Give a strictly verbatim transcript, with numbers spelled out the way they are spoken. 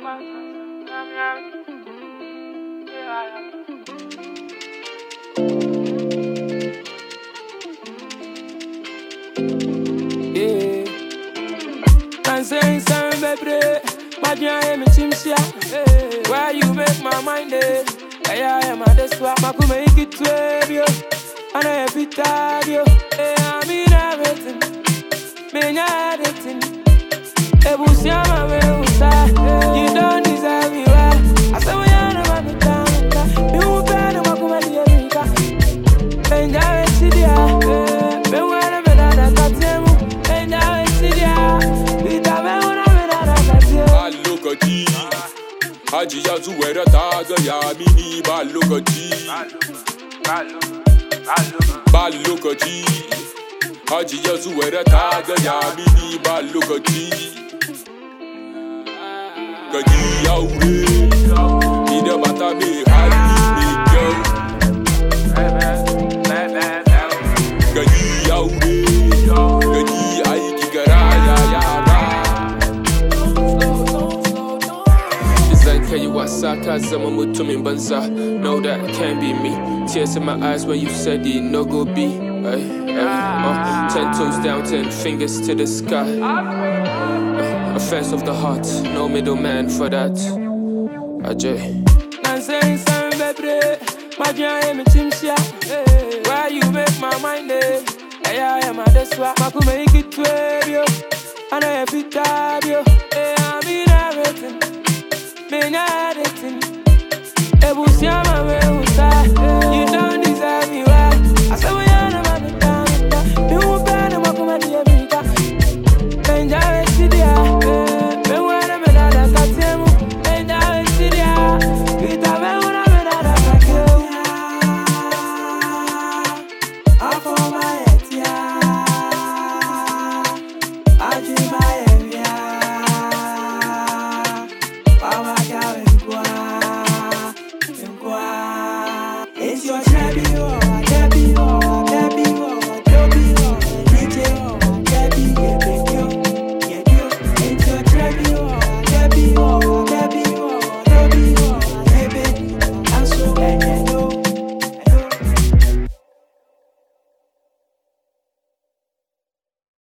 Yeah, I'm saying something, baby. But you ain't me chimsia. Why you make my mind dead? I am at the swap. I could make it twelve, yo. And I have it tired, yo. I'm in everything. Me everything. Ebusia, my way, you don't deserve me, right? I said, we are never be down. You will pay the Macu America. And I see the me when I'm in that Tatiemu. And I see the with a man when I'm in that Tatiemu. Balukati, Haji Yazu, where a tag, Yamini, Balukati, Balukati, Haji Yazu, where a tag, Yamini, Balukati. Kaji Yaure, Nina Batame, Hali, Joe. Kaji Yaure, Kaji Aiki Garaya, Yara. It's like Kayawasaka, Zamamutum in Banza. No, that can't be me. Tears in my eyes when you said it, no go be. Ay, ay, uh, ten toes down, ten fingers to the sky. Affairs of the heart, no middleman for that. Ajay. I'm saying something, baby. But you ain't me chimsia. Why you make my mind dead? I am at the swap. I could make it twelve.